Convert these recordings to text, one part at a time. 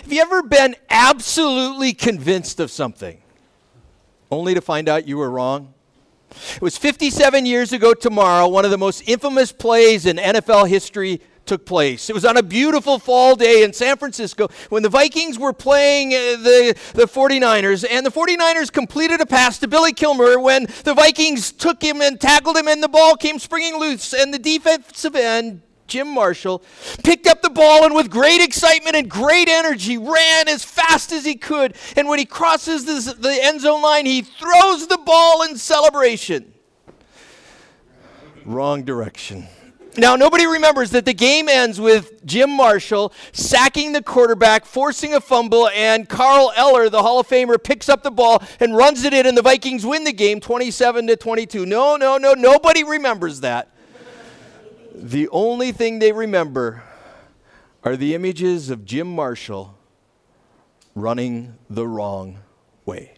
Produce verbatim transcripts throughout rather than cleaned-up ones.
Have you ever been absolutely convinced of something, only to find out you were wrong? It was fifty-seven years ago tomorrow, one of the most infamous plays in N F L history took place. It was on a beautiful fall day in San Francisco when the Vikings were playing uh, the, the 49ers, and the 49ers completed a pass to Billy Kilmer when the Vikings took him and tackled him, and the ball came springing loose, and the defensive end, Jim Marshall, picked up the ball and with great excitement and great energy ran as fast as he could. And when he crosses this, the end zone line, he throws the ball in celebration. Wrong direction. Now, nobody remembers that the game ends with Jim Marshall sacking the quarterback, forcing a fumble, and Carl Eller, the Hall of Famer, picks up the ball and runs it in, and the Vikings win the game twenty-seven to twenty-two. No, no, no, nobody remembers that. The only thing they remember are the images of Jim Marshall running the wrong way.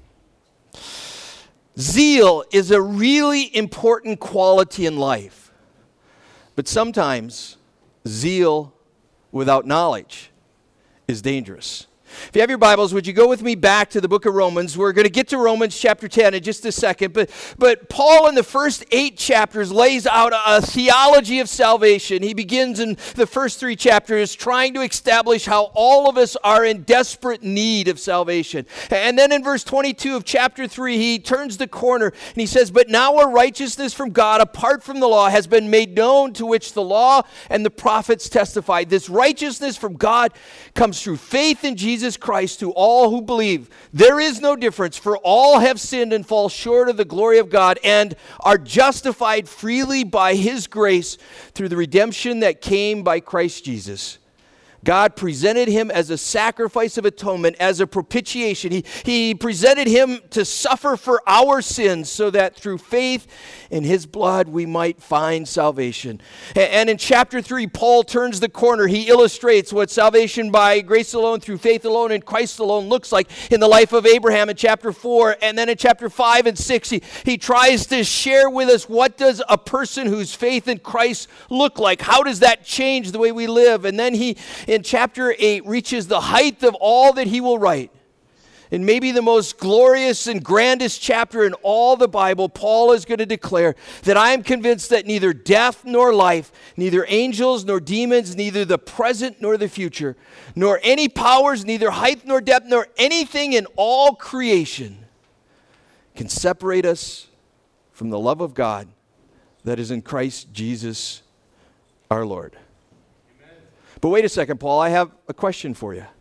Zeal is a really important quality in life, but sometimes zeal without knowledge is dangerous. If you have your Bibles, would you go with me back to the book of Romans? We're going to get to Romans chapter ten in just a second. But, but Paul in the first eight chapters lays out a theology of salvation. He begins in the first three chapters trying to establish how all of us are in desperate need of salvation. And then in verse twenty-two of chapter three, he turns the corner and he says, "But now a righteousness from God apart from the law has been made known, to which the law and the prophets testify. This righteousness from God comes through faith in Jesus Christ to all who believe. There is no difference, for all have sinned and fall short of the glory of God and are justified freely by his grace through the redemption that came by Christ Jesus. God presented him as a sacrifice of atonement, as a propitiation. He, he presented him to suffer for our sins so that through faith in his blood we might find salvation." And in chapter three, Paul turns the corner. He illustrates what salvation by grace alone, through faith alone, in Christ alone looks like in the life of Abraham in chapter four. And then in chapter five and six, he, he tries to share with us, what does a person whose faith in Christ look like? How does that change the way we live? And then he, in chapter eight, reaches the height of all that he will write. In maybe the most glorious and grandest chapter in all the Bible, Paul is going to declare that I am convinced that neither death nor life, neither angels nor demons, neither the present nor the future, nor any powers, neither height nor depth, nor anything in all creation can separate us from the love of God that is in Christ Jesus our Lord. Amen. But wait a second, Paul, I have a question for you.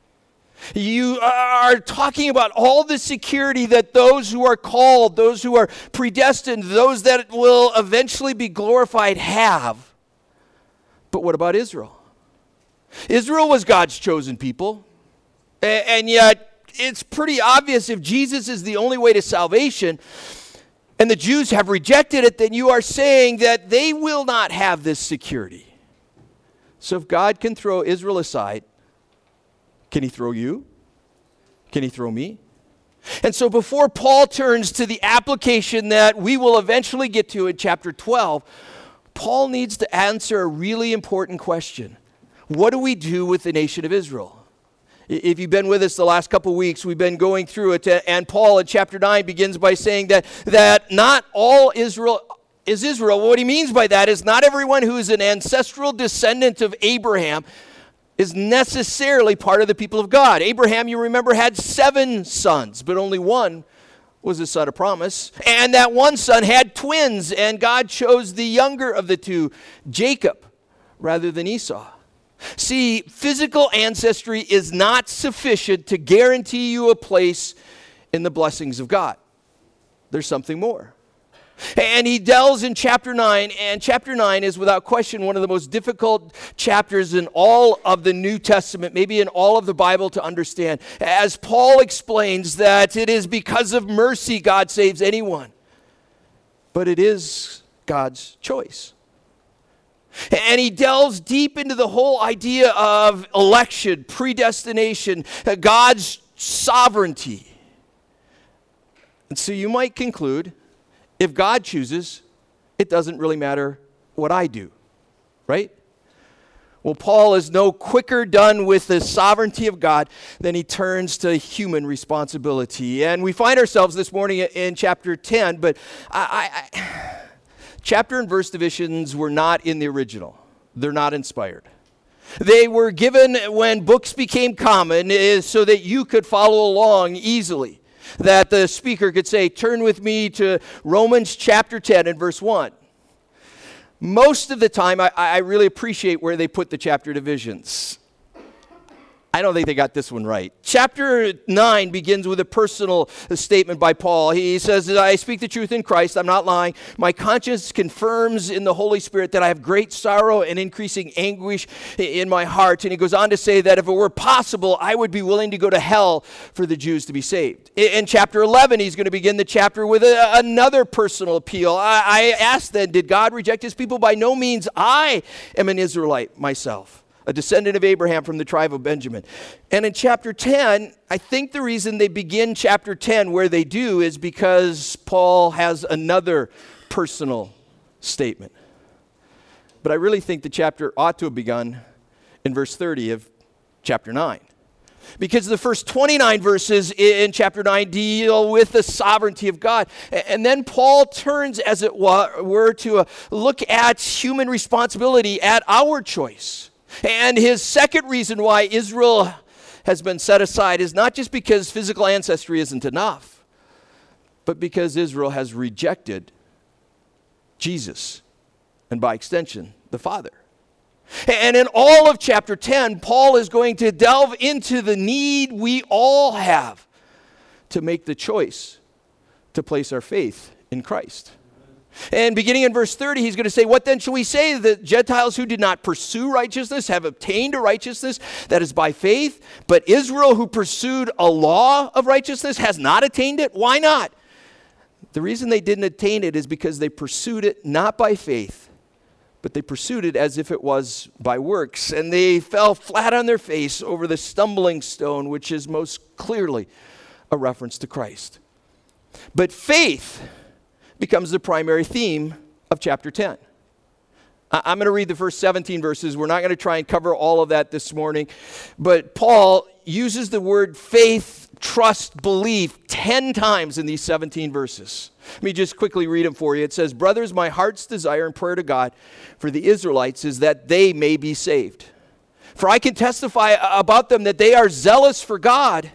You are talking about all the security that those who are called, those who are predestined, those that will eventually be glorified have. But what about Israel? Israel was God's chosen people. And yet, it's pretty obvious if Jesus is the only way to salvation, and the Jews have rejected it, then you are saying that they will not have this security. So if God can throw Israel aside, can he throw you? Can he throw me? And so before Paul turns to the application that we will eventually get to in chapter twelve, Paul needs to answer a really important question. What do we do with the nation of Israel? If you've been with us the last couple of weeks, we've been going through it, and Paul in chapter nine begins by saying that, that not all Israel is Israel. What he means by that is not everyone who is an ancestral descendant of Abraham is necessarily part of the people of God. Abraham, you remember, had seven sons, but only one was a son of promise. And that one son had twins, and God chose the younger of the two, Jacob, rather than Esau. See, physical ancestry is not sufficient to guarantee you a place in the blessings of God. There's something more. And he delves in chapter nine, and chapter nine is without question one of the most difficult chapters in all of the New Testament, maybe in all of the Bible to understand, as Paul explains that it is because of mercy God saves anyone, but it is God's choice. And he delves deep into the whole idea of election, predestination, God's sovereignty. And so you might conclude, if God chooses, it doesn't really matter what I do, right? Well, Paul is no quicker done with the sovereignty of God than he turns to human responsibility. And we find ourselves this morning in chapter ten, but I, I, I, chapter and verse divisions were not in the original. They're not inspired. They were given when books became common is so that you could follow along easily. That the speaker could say, turn with me to Romans chapter ten and verse one. Most of the time, I, I really appreciate where they put the chapter divisions. I don't think they got this one right. Chapter nine begins with a personal statement by Paul. He says, I speak the truth in Christ. I'm not lying. My conscience confirms in the Holy Spirit that I have great sorrow and increasing anguish in my heart. And he goes on to say that if it were possible, I would be willing to go to hell for the Jews to be saved. In chapter eleven, he's going to begin the chapter with a, another personal appeal. I, I asked then, did God reject his people? By no means. I am an Israelite myself, a descendant of Abraham from the tribe of Benjamin. And in chapter ten, I think the reason they begin chapter ten where they do is because Paul has another personal statement. But I really think the chapter ought to have begun in verse thirty of chapter nine. Because the first twenty-nine verses in chapter nine deal with the sovereignty of God. And then Paul turns, as it were, to look at human responsibility, at our choice. And his second reason why Israel has been set aside is not just because physical ancestry isn't enough, but because Israel has rejected Jesus, and by extension, the Father. And in all of chapter ten, Paul is going to delve into the need we all have to make the choice to place our faith in Christ. And beginning in verse thirty, he's going to say, what then shall we say? The Gentiles who did not pursue righteousness have obtained a righteousness that is by faith, but Israel who pursued a law of righteousness has not attained it? Why not? The reason they didn't attain it is because they pursued it not by faith, but they pursued it as if it was by works. And they fell flat on their face over the stumbling stone, which is most clearly a reference to Christ. But faith becomes the primary theme of chapter ten. I'm going to read the first seventeen verses. We're not going to try and cover all of that this morning. But Paul uses the word faith, trust, belief ten times in these seventeen verses. Let me just quickly read them for you. It says, brothers, my heart's desire and prayer to God for the Israelites is that they may be saved. For I can testify about them that they are zealous for God,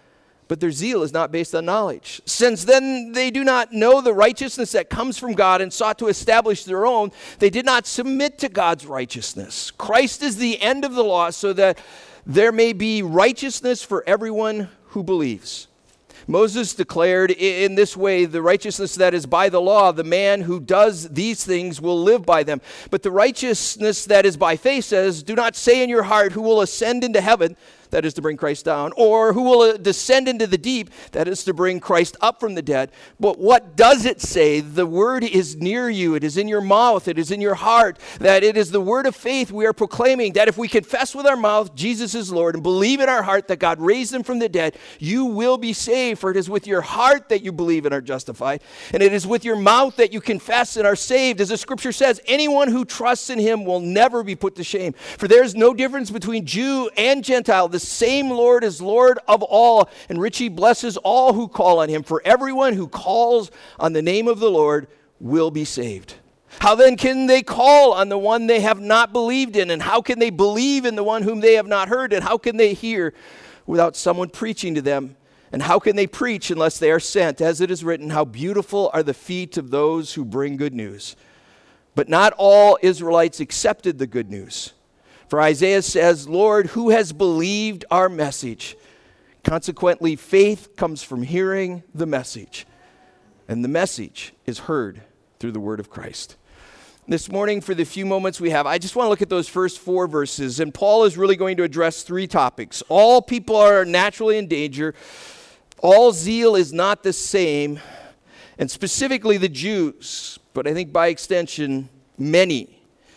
but their zeal is not based on knowledge. Since then they do not know the righteousness that comes from God and sought to establish their own, they did not submit to God's righteousness. Christ is the end of the law so that there may be righteousness for everyone who believes. Moses declared in this way the righteousness that is by the law, the man who does these things will live by them. But the righteousness that is by faith says, do not say in your heart who will ascend into heaven, that is to bring Christ down, or who will descend into the deep, that is to bring Christ up from the dead. But what does it say? The word is near you. It is in your mouth. It is in your heart. That it is the word of faith we are proclaiming, that if we confess with our mouth Jesus is Lord and believe in our heart that God raised him from the dead, you will be saved. For it is with your heart that you believe and are justified, and it is with your mouth that you confess and are saved. As the scripture says, anyone who trusts in him will never be put to shame. For there is no difference between Jew and Gentile. The same Lord is Lord of all, and richly blesses all who call on him. For everyone who calls on the name of the Lord will be saved. How then can they call on the one they have not believed in? And how can they believe in the one whom they have not heard? And how can they hear without someone preaching to them? And how can they preach unless they are sent? As it is written, how beautiful are the feet of those who bring good news. But not all Israelites accepted the good news. For Isaiah says, Lord, who has believed our message? Consequently, faith comes from hearing the message. And the message is heard through the word of Christ. This morning, for the few moments we have, I just want to look at those first four verses. And Paul is really going to address three topics. All people are naturally in danger. All zeal is not the same. And specifically the Jews, but I think by extension, many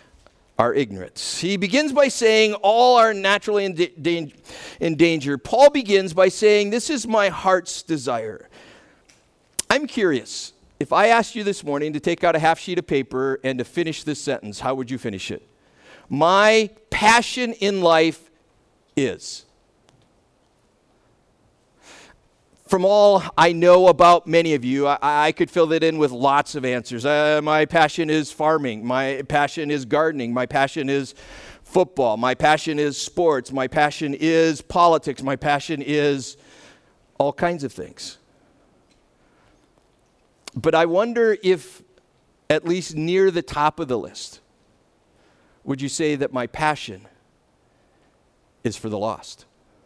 are ignorant. He begins by saying all are naturally in, da- in danger. Paul begins by saying, this is my heart's desire. I'm curious, if I asked you this morning to take out a half sheet of paper and to finish this sentence, how would you finish it? My passion in life is. From all I know about many of you, I, I could fill that in with lots of answers. Uh, my passion is farming. My passion is gardening. My passion is football. My passion is sports. My passion is politics. My passion is all kinds of things. But I wonder if, at least near the top of the list, would you say that my passion is for the lost?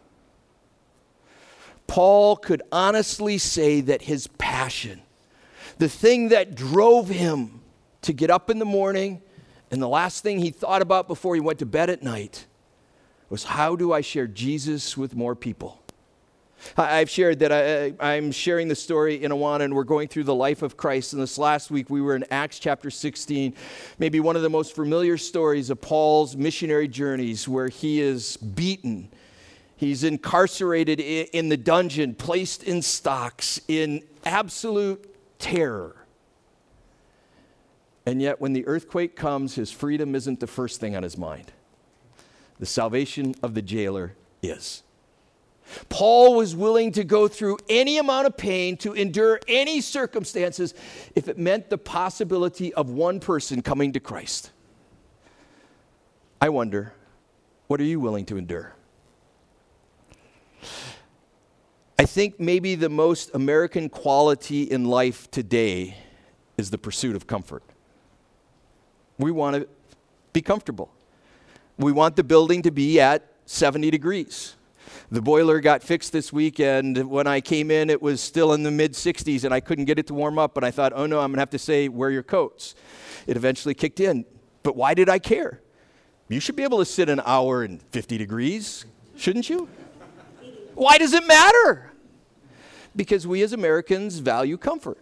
Paul could honestly say that his passion, the thing that drove him to get up in the morning and the last thing he thought about before he went to bed at night, was how do I share Jesus with more people? I've shared that I, I'm sharing the story in Awana, and we're going through the life of Christ. And this last week, we were in Acts chapter sixteen, maybe one of the most familiar stories of Paul's missionary journeys, where he is beaten. He's incarcerated in the dungeon, placed in stocks, in absolute terror. And yet, when the earthquake comes, his freedom isn't the first thing on his mind. The salvation of the jailer is. Paul was willing to go through any amount of pain, to endure any circumstances, if it meant the possibility of one person coming to Christ. I wonder, what are you willing to endure? I think maybe the most American quality in life today is the pursuit of comfort. We want to be comfortable. We want the building to be at seventy degrees. The boiler got fixed this week, and when I came in, it was still in the mid sixties, and I couldn't get it to warm up, and I thought, oh no, I'm going to have to say, wear your coats. It eventually kicked in. But why did I care? You should be able to sit an hour in fifty degrees, shouldn't you? Why does it matter? Because we as Americans value comfort.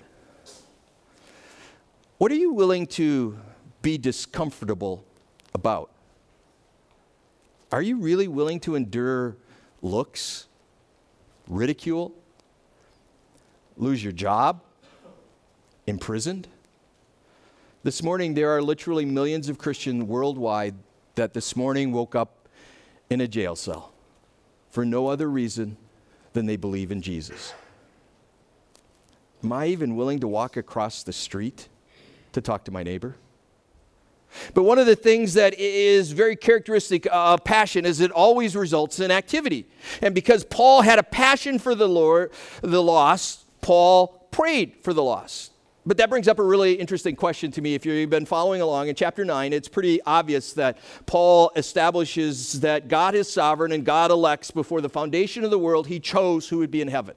What are you willing to be discomfortable about? Are you really willing to endure looks, ridicule, lose your job, imprisoned? This morning, there are literally millions of Christians worldwide that this morning woke up in a jail cell for no other reason than they believe in Jesus. Am I even willing to walk across the street to talk to my neighbor? But one of the things that is very characteristic of passion is it always results in activity. And because Paul had a passion for the Lord, the lost, Paul prayed for the lost. But that brings up a really interesting question to me. If you've been following along in chapter nine, it's pretty obvious that Paul establishes that God is sovereign and God elects before the foundation of the world. He chose who would be in heaven.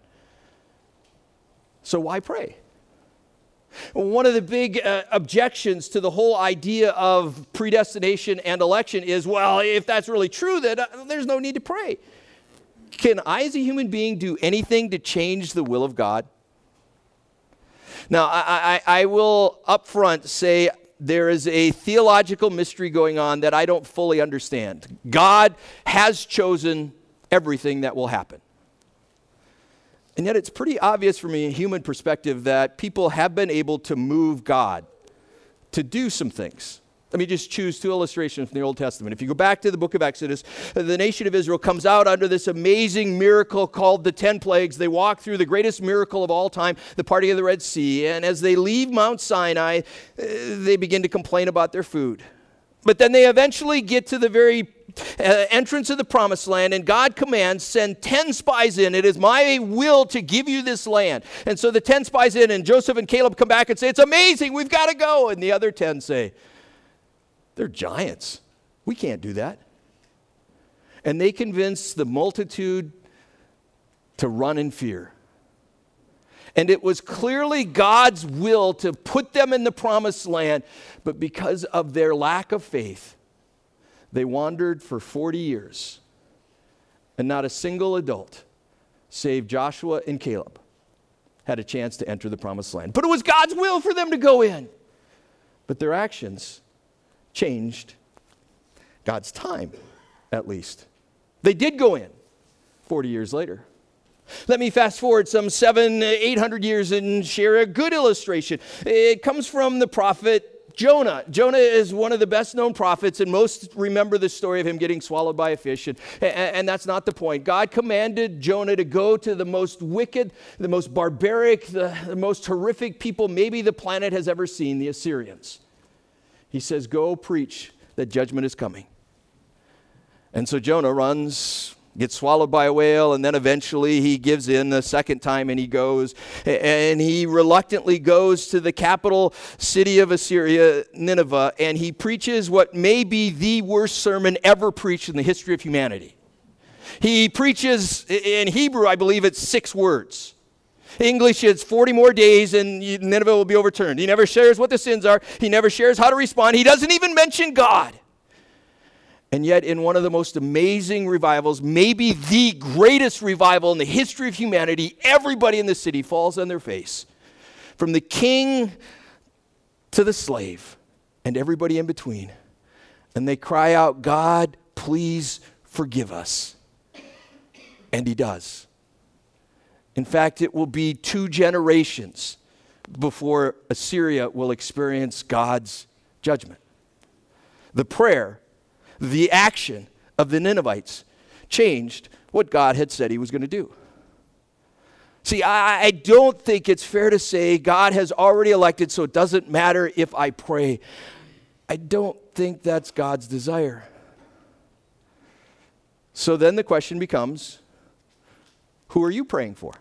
So why pray? One of the big uh, objections to the whole idea of predestination and election is, well, if that's really true, then uh, there's no need to pray. Can I as a human being do anything to change the will of God? Now, I, I, I will up front say there is a theological mystery going on that I don't fully understand. God has chosen everything that will happen. And yet it's pretty obvious from a human perspective that people have been able to move God to do some things. Let me just choose two illustrations from the Old Testament. If you go back to the book of Exodus, the nation of Israel comes out under this amazing miracle called the ten plagues. They walk through the greatest miracle of all time, the parting of the Red Sea. And as they leave Mount Sinai, they begin to complain about their food. But then they eventually get to the very uh, entrance of the promised land, and God commands, send ten spies in. It is my will to give you this land. And so the ten spies in, and Joseph and Caleb come back and say, it's amazing, we've got to go. And the other ten say, they're giants. We can't do that. And they convince the multitude to run in fear. And it was clearly God's will to put them in the promised land, but because of their lack of faith, they wandered for forty years, and not a single adult, save Joshua and Caleb, had a chance to enter the promised land. But it was God's will for them to go in. But their actions changed God's time, at least. They did go in forty years later. Let me fast forward some seven, eight hundred years and share a good illustration. It comes from the prophet Jonah. Jonah is one of the best known prophets, and most remember the story of him getting swallowed by a fish, and, and, and that's not the point. God commanded Jonah to go to the most wicked, the most barbaric, the, the most horrific people maybe the planet has ever seen, the Assyrians. He says, go preach that judgment is coming. And so Jonah runs, gets swallowed by a whale, and then eventually he gives in the second time and he goes. And he reluctantly goes to the capital city of Assyria, Nineveh, and he preaches what may be the worst sermon ever preached in the history of humanity. He preaches, in Hebrew, I believe it's six words. English, it's forty more days and Nineveh will be overturned. He never shares what the sins are. He never shares how to respond. He doesn't even mention God. And yet, in one of the most amazing revivals, maybe the greatest revival in the history of humanity, everybody in the city falls on their face. From the king to the slave and everybody in between. And they cry out, God, please forgive us. And he does. In fact, it will be two generations before Assyria will experience God's judgment. The prayer, the action of the Ninevites changed what God had said he was going to do. See, I, I don't think it's fair to say God has already elected, so it doesn't matter if I pray. I don't think that's God's desire. So then the question becomes, who are you praying for?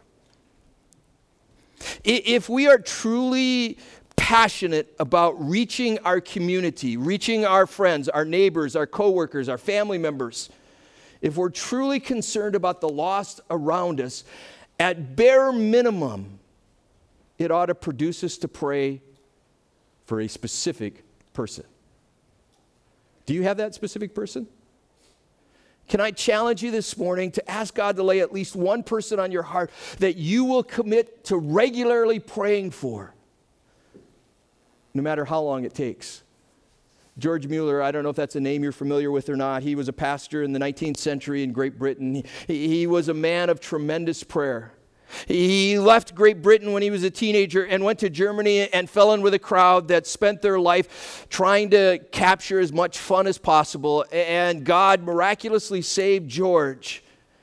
If we are truly passionate about reaching our community, reaching our friends, our neighbors, our coworkers, our family members, if we're truly concerned about the lost around us, at bare minimum, it ought to produce us to pray for a specific person. Do you have that specific person? Can I challenge you this morning to ask God to lay at least one person on your heart that you will commit to regularly praying for, no matter how long it takes? George Mueller, I don't know if that's a name you're familiar with or not. He was a pastor in the nineteenth century in Great Britain. He, he was a man of tremendous prayer. He left Great Britain when he was a teenager and went to Germany and fell in with a crowd that spent their life trying to capture as much fun as possible. And God miraculously saved George,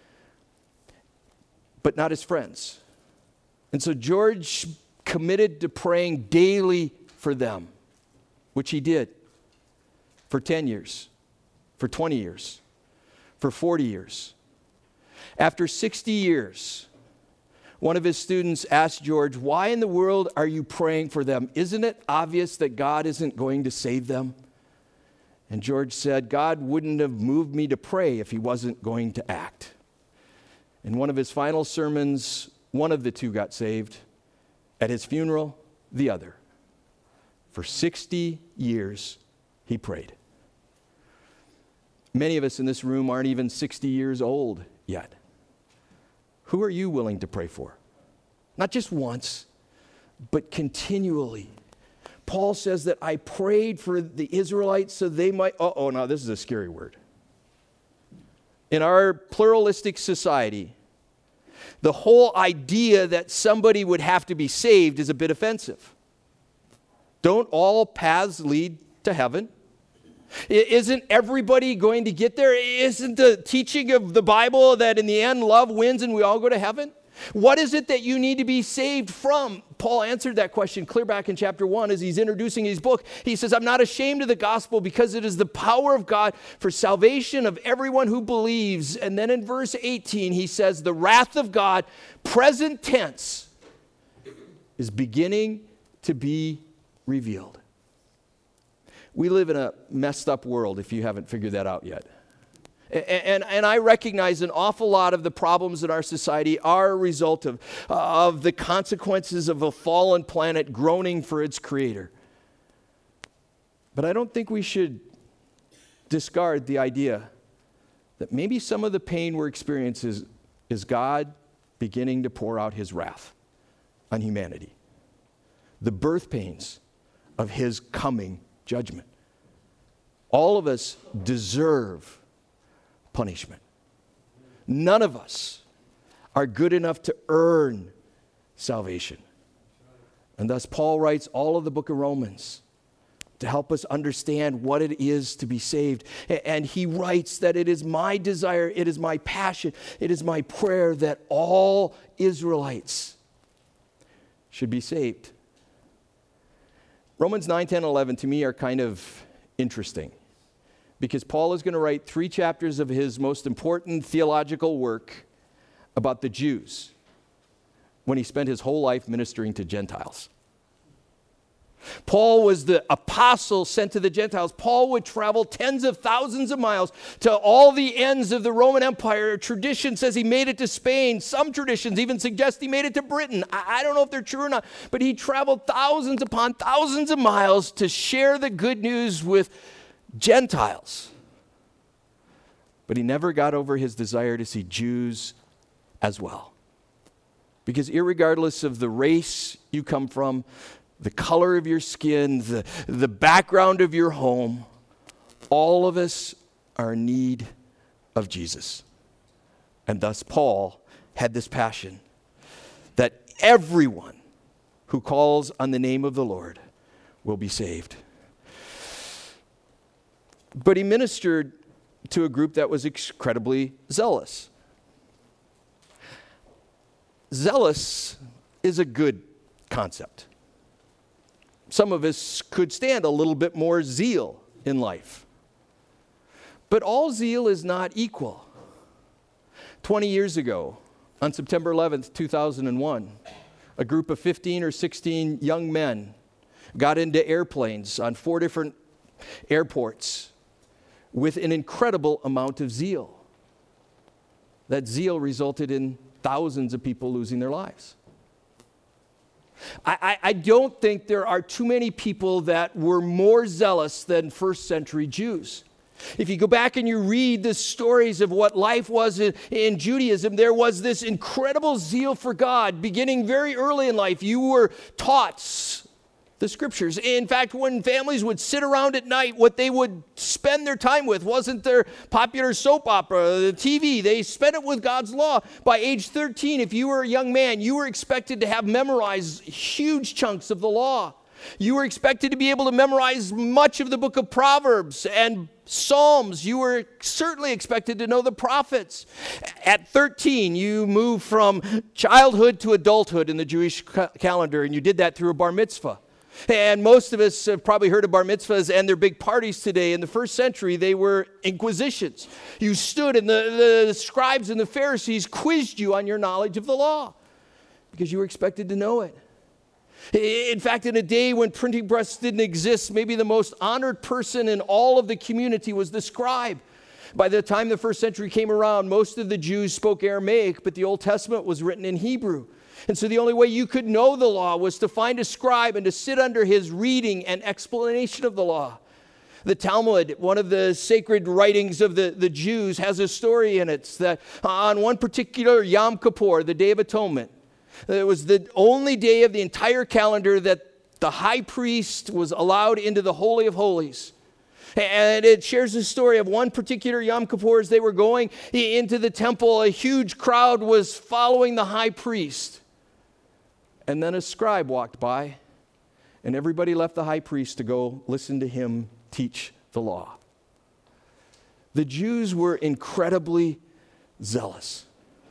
but not his friends. And so George committed to praying daily for them, which he did for ten years, for twenty years, for forty years. After sixty years, one of his students asked George, why in the world are you praying for them? Isn't it obvious that God isn't going to save them? And George said, God wouldn't have moved me to pray if he wasn't going to act. In one of his final sermons, one of the two got saved. At his funeral, the other. For sixty years, he prayed. Many of us in this room aren't even sixty years old yet. Who are you willing to pray for? Not just once, but continually. Paul says that I prayed for the Israelites so they might, oh, oh, no, this is a scary word. In our pluralistic society, the whole idea that somebody would have to be saved is a bit offensive. Don't all paths lead to heaven? Isn't everybody going to get there? Isn't the teaching of the Bible that in the end love wins and we all go to heaven? What is it that you need to be saved from? Paul answered that question clear back in chapter one as he's introducing his book. He says, I'm not ashamed of the gospel because it is the power of God for salvation of everyone who believes. And then in verse eighteen, he says, the wrath of God, present tense, is beginning to be revealed. We live in a messed up world, if you haven't figured that out yet. And, and, and I recognize an awful lot of the problems in our society are a result of, of the consequences of a fallen planet groaning for its creator. But I don't think we should discard the idea that maybe some of the pain we're experiencing is, is God beginning to pour out his wrath on humanity. The birth pains of his coming judgment. All of us deserve punishment. None of us are good enough to earn salvation. And thus Paul writes all of the book of Romans to help us understand what it is to be saved. And he writes that it is my desire, it is my passion, it is my prayer that all Israelites should be saved. Romans nine, ten, eleven to me are kind of interesting because Paul is going to write three chapters of his most important theological work about the Jews when he spent his whole life ministering to Gentiles. Paul was the apostle sent to the Gentiles. Paul would travel tens of thousands of miles to all the ends of the Roman Empire. Tradition says he made it to Spain. Some traditions even suggest he made it to Britain. I, I don't know if they're true or not, but he traveled thousands upon thousands of miles to share the good news with Gentiles. But he never got over his desire to see Jews as well. Because irregardless of the race you come from, the color of your skin, the, the background of your home, all of us are in need of Jesus. And thus Paul had this passion that everyone who calls on the name of the Lord will be saved. But he ministered to a group that was incredibly zealous. Zealous is a good concept. Some of us could stand a little bit more zeal in life. But all zeal is not equal. twenty years ago, on September eleventh, two thousand one, a group of fifteen or sixteen young men got into airplanes on four different airports with an incredible amount of zeal. That zeal resulted in thousands of people losing their lives. I, I, I don't think there are too many people that were more zealous than first century Jews. If you go back and you read the stories of what life was in, in Judaism, there was this incredible zeal for God beginning very early in life. You were taught the scriptures. In fact, when families would sit around at night, what they would spend their time with wasn't their popular soap opera, the T V. They spent it with God's law. By age thirteen, if you were a young man, you were expected to have memorized huge chunks of the law. You were expected to be able to memorize much of the book of Proverbs and Psalms. You were certainly expected to know the prophets. At thirteen, you moved from childhood to adulthood in the Jewish ca- calendar, and you did that through a bar mitzvah. And most of us have probably heard of bar mitzvahs and their big parties today. In the first century, they were inquisitions. You stood and the, the scribes and the Pharisees quizzed you on your knowledge of the law because you were expected to know it. In fact, in a day when printing presses didn't exist, maybe the most honored person in all of the community was the scribe. By the time the first century came around, most of the Jews spoke Aramaic, but the Old Testament was written in Hebrew. And so the only way you could know the law was to find a scribe and to sit under his reading and explanation of the law. The Talmud, one of the sacred writings of the, the Jews, has a story in it that on one particular Yom Kippur, the Day of Atonement, it was the only day of the entire calendar that the high priest was allowed into the Holy of Holies. And it shares the story of one particular Yom Kippur as they were going into the temple. A huge crowd was following the high priest. And then a scribe walked by, and everybody left the high priest to go listen to him teach the law. The Jews were incredibly zealous.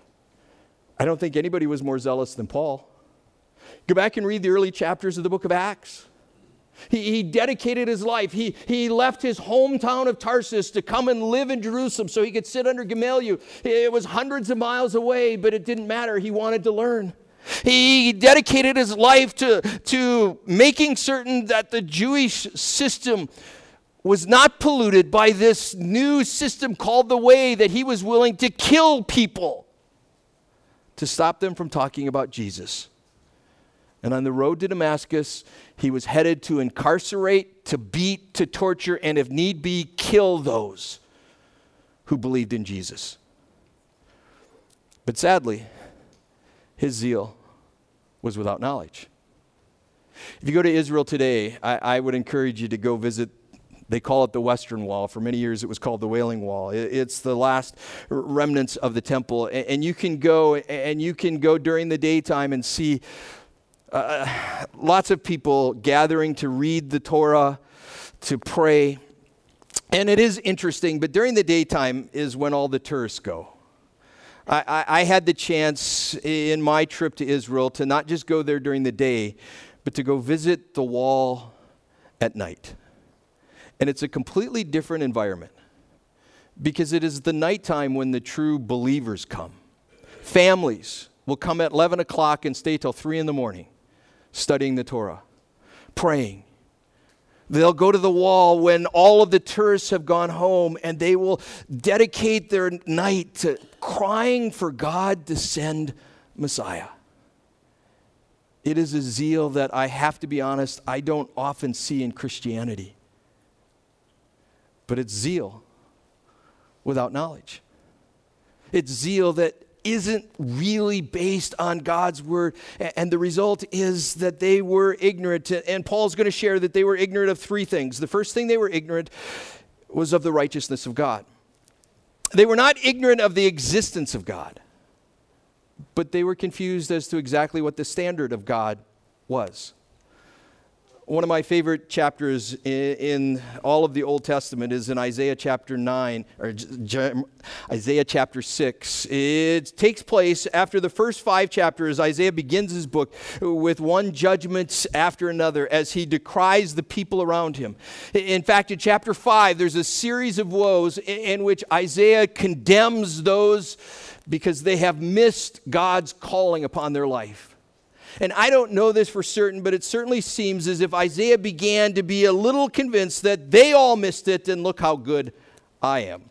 I don't think anybody was more zealous than Paul. Go back and read the early chapters of the book of Acts. He, he dedicated his life. He, he left his hometown of Tarsus to come and live in Jerusalem so he could sit under Gamaliel. It was hundreds of miles away, but it didn't matter. He wanted to learn. He dedicated his life to, to making certain that the Jewish system was not polluted by this new system called the Way, that he was willing to kill people to stop them from talking about Jesus. And on the road to Damascus, he was headed to incarcerate, to beat, to torture, and if need be, kill those who believed in Jesus. But sadly, his zeal was without knowledge. If you go to Israel today, I, I would encourage you to go visit. They call it the Western Wall. For many years, it was called the Wailing Wall. It, it's the last remnants of the temple. And, and you can go, and you can go during the daytime and see uh, lots of people gathering to read the Torah. to pray. And it is interesting, but during the daytime is when all the tourists go. I, I, I had the chance in my trip to Israel to not just go there during the day, but to go visit the wall at night. And it's a completely different environment because it is the nighttime when the true believers come. Families will come at eleven o'clock and stay till three in the morning studying the Torah, praying. They'll go to the wall when all of the tourists have gone home, and they will dedicate their night to crying for God to send Messiah. It is a zeal that I have to be honest, I don't often see in Christianity. But it's zeal without knowledge. It's zeal that isn't really based on God's word. And the result is that they were ignorant. And Paul's going to share that they were ignorant of three things. The first thing they were ignorant was of the righteousness of God. They were not ignorant of the existence of God, but they were confused as to exactly what the standard of God was. One of my favorite chapters in, in all of the Old Testament is in Isaiah chapter nine, or J- J- Isaiah chapter six. It takes place after the first five chapters. Isaiah begins his book with one judgment after another as he decries the people around him. In fact, in chapter five, there's a series of woes in, in which Isaiah condemns those because they have missed God's calling upon their life. And I don't know this for certain, but it certainly seems as if Isaiah began to be a little convinced that they all missed it, and look how good I am.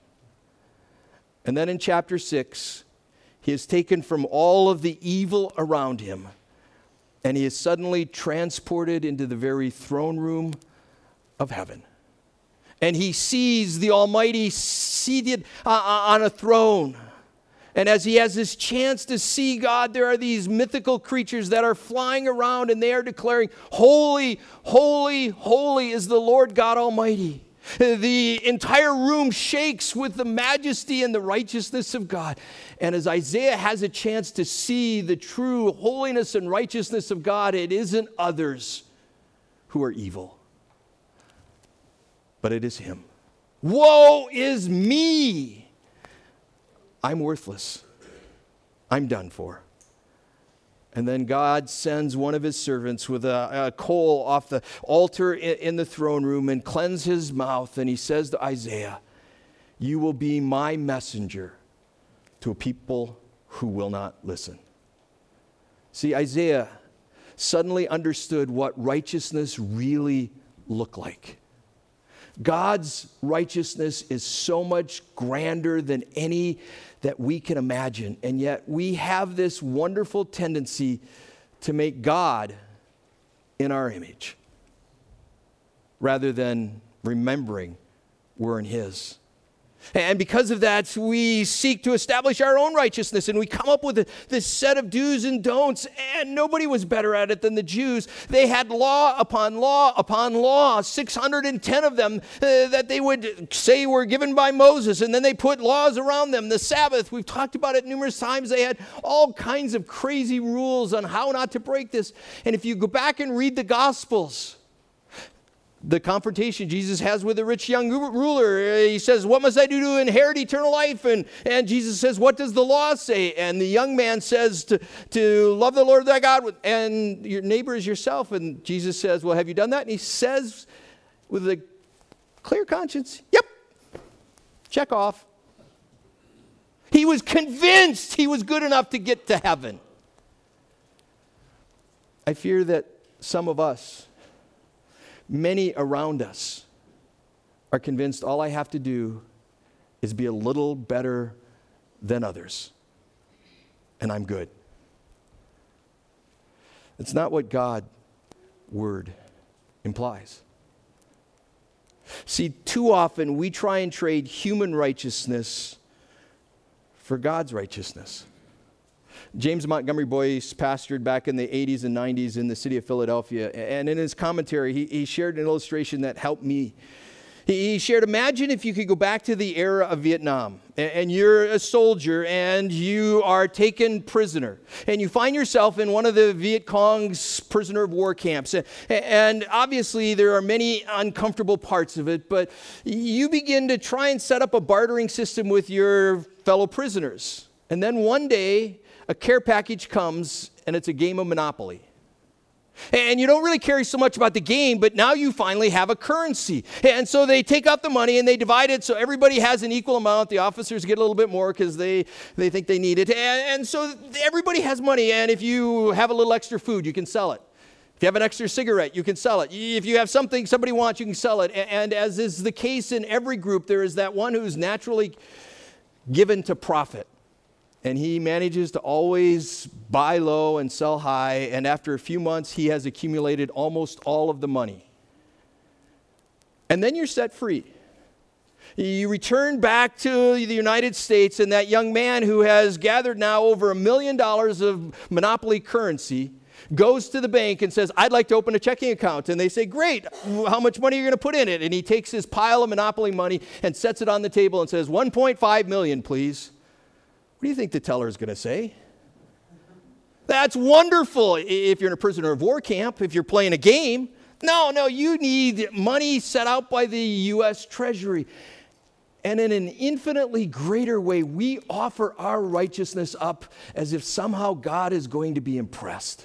And then in chapter six, he is taken from all of the evil around him, and he is suddenly transported into the very throne room of heaven. And he sees the Almighty seated uh, on a throne. And as he has this chance to see God, there are these mythical creatures that are flying around, and they are declaring, "Holy, holy, holy is the Lord God Almighty." The entire room shakes with the majesty and the righteousness of God. And as Isaiah has a chance to see the true holiness and righteousness of God, it isn't others who are evil, but it is him. Woe is me! I'm worthless. I'm done for. And then God sends one of his servants with a, a coal off the altar in, in the throne room and cleanses his mouth. And he says to Isaiah, "You will be my messenger to a people who will not listen." See, Isaiah suddenly understood what righteousness really looked like. God's righteousness is so much grander than any that we can imagine. And yet we have this wonderful tendency to make God in our image rather than remembering we're in his. And because of that, we seek to establish our own righteousness, and we come up with this set of do's and don'ts, and nobody was better at it than the Jews. They had law upon law upon law, six hundred ten of them uh, that they would say were given by Moses, and then they put laws around them. The Sabbath, we've talked about it numerous times. They had all kinds of crazy rules on how not to break this. And if you go back and read the Gospels, the confrontation Jesus has with the rich young ruler, he says, "What must I do to inherit eternal life?" And, and Jesus says, "What does the law say?" And the young man says to, to love the Lord thy God and your neighbor as yourself. And Jesus says, "Well, have you done that?" And he says with a clear conscience, "Yep, check off." He was convinced he was good enough to get to heaven. I fear that some of us, many around us, are convinced all I have to do is be a little better than others, and I'm good. It's not what God's word implies. See, too often we try and trade human righteousness for God's righteousness. James Montgomery Boyce pastored back in the eighties and nineties in the city of Philadelphia, and in his commentary, he, he shared an illustration that helped me. He shared, imagine if you could go back to the era of Vietnam, and you're a soldier, and you are taken prisoner, and you find yourself in one of the Viet Cong's prisoner of war camps. And obviously, there are many uncomfortable parts of it, but you begin to try and set up a bartering system with your fellow prisoners. And then one day, a care package comes, and it's a game of Monopoly. And you don't really care so much about the game, but now you finally have a currency. And so they take out the money and they divide it so everybody has an equal amount. The officers get a little bit more because they, they think they need it. And, and so everybody has money. And if you have a little extra food, you can sell it. If you have an extra cigarette, you can sell it. If you have something somebody wants, you can sell it. And as is the case in every group, there is that one who's naturally given to profit. And he manages to always buy low and sell high. And after a few months, he has accumulated almost all of the money. And then you're set free. You return back to the United States, and that young man who has gathered now over a million dollars of Monopoly currency goes to the bank and says, I'd like to open a checking account. And they say, great, how much money are you going to put in it? And he takes his pile of Monopoly money and sets it on the table and says, one point five million, please. What do you think the teller is going to say? That's wonderful if you're in a prisoner of war camp, if you're playing a game. No, no, you need money set out by the U S Treasury. And in an infinitely greater way, we offer our righteousness up as if somehow God is going to be impressed.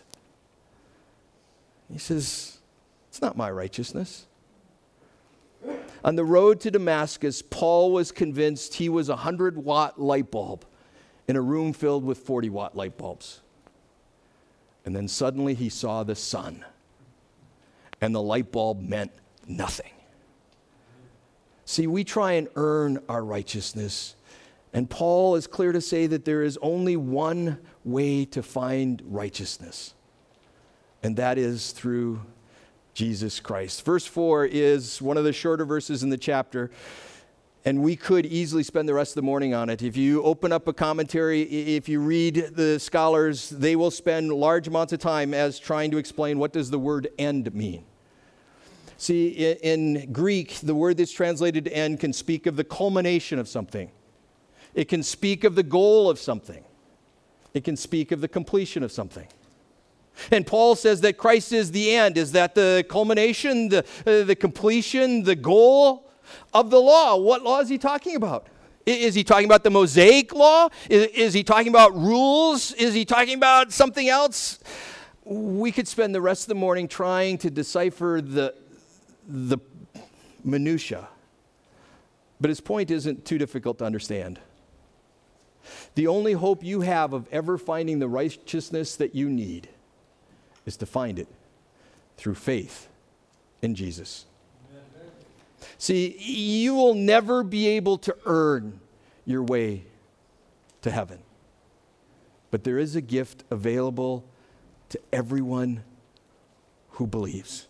He says, it's not my righteousness. On the road to Damascus, Paul was convinced he was a one hundred watt light bulb in a room filled with forty watt light bulbs. And then suddenly he saw the sun, and the light bulb meant nothing. See, we try and earn our righteousness, and Paul is clear to say that there is only one way to find righteousness, and that is through Jesus Christ. Verse four is one of the shorter verses in the chapter, and we could easily spend the rest of the morning on it. If you open up a commentary, if you read the scholars, they will spend large amounts of time as trying to explain what does the word end mean. See, in Greek, the word that's translated end can speak of the culmination of something. It can speak of the goal of something. It can speak of the completion of something. And Paul says that Christ is the end. Is that the culmination, the, uh, the completion, the goal of the law? What law is he talking about? Is he talking about the Mosaic law? Is, is he talking about rules? Is he talking about something else? We could spend the rest of the morning trying to decipher the, the minutia. But his point isn't too difficult to understand. The only hope you have of ever finding the righteousness that you need is to find it through faith in Jesus. See, you will never be able to earn your way to heaven. But there is a gift available to everyone who believes.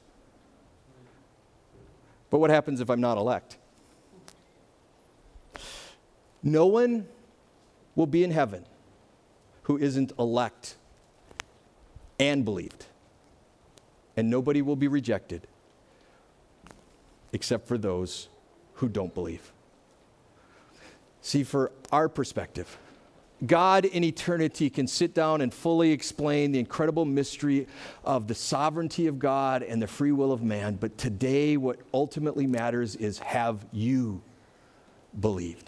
But what happens if I'm not elect? No one will be in heaven who isn't elect and believed. And nobody will be rejected except for those who don't believe. See, for our perspective, God in eternity can sit down and fully explain the incredible mystery of the sovereignty of God and the free will of man. But today, what ultimately matters is, have you believed?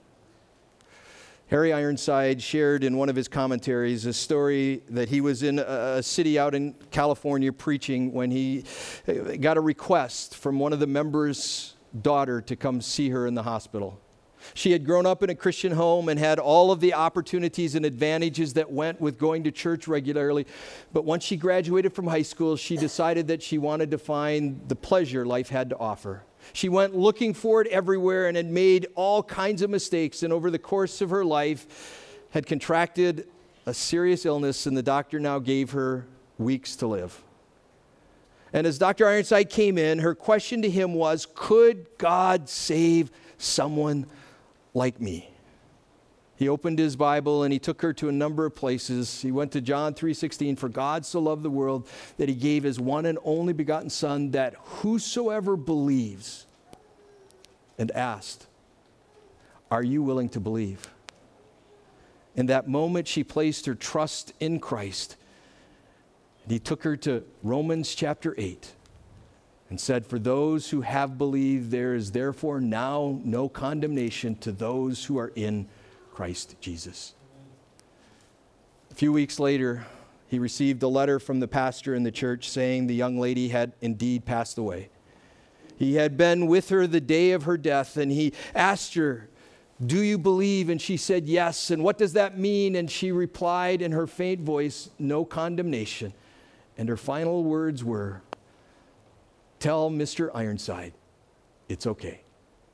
Harry Ironside shared in one of his commentaries a story that he was in a city out in California preaching when he got a request from one of the members' daughter to come see her in the hospital. She had grown up in a Christian home and had all of the opportunities and advantages that went with going to church regularly. But once she graduated from high school, she decided that she wanted to find the pleasure life had to offer. She went looking for it everywhere and had made all kinds of mistakes, and over the course of her life had contracted a serious illness, and the doctor now gave her weeks to live. And as Doctor Ironside came in, her question to him was, could God save someone like me? He opened his Bible and he took her to a number of places. He went to John three sixteen, for God so loved the world that he gave his one and only begotten Son, that whosoever believes and asked, "Are you willing to believe?" In that moment, she placed her trust in Christ. And he took her to Romans chapter eight and said, "For those who have believed, there is therefore now no condemnation to those who are in Christ Jesus." A few weeks later, he received a letter from the pastor in the church saying the young lady had indeed passed away. He had been with her the day of her death, and he asked her, "Do you believe?" And she said, "Yes." "And what does that mean?" And she replied in her faint voice, "No condemnation." And her final words were, "Tell Mister Ironside, it's okay."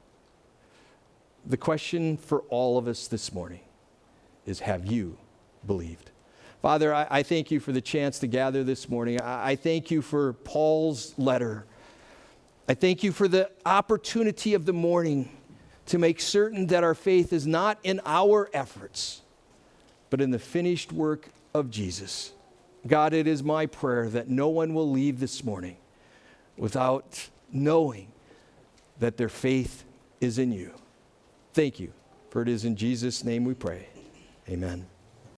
The question for all of us this morning is, have you believed? Father, I, I thank you for the chance to gather this morning. I, I thank you for Paul's letter. I thank you for the opportunity of the morning to make certain that our faith is not in our efforts, but in the finished work of Jesus. God, it is my prayer that no one will leave this morning without knowing that their faith is in you. Thank you, for it is in Jesus' name we pray. Amen.